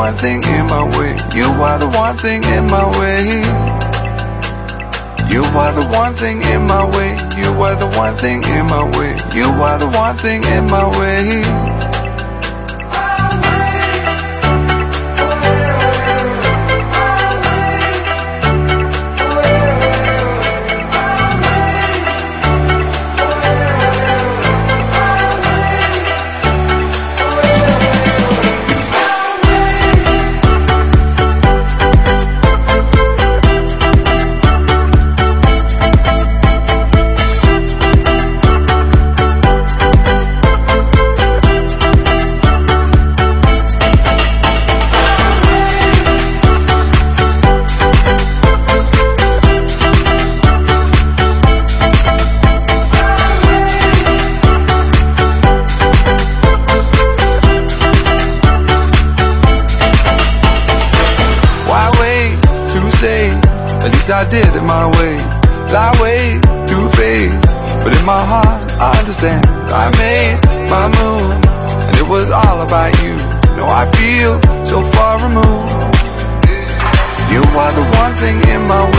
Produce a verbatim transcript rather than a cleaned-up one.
one thing in my way. You are the one thing in my way. You are the one thing in my way. You are the one thing in my way. You are the one thing in my way. At least I did it my way. I wait through faith, but in my heart I understand. I made my move, and it was all about you. No, I feel so far removed. You are the one thing in my way.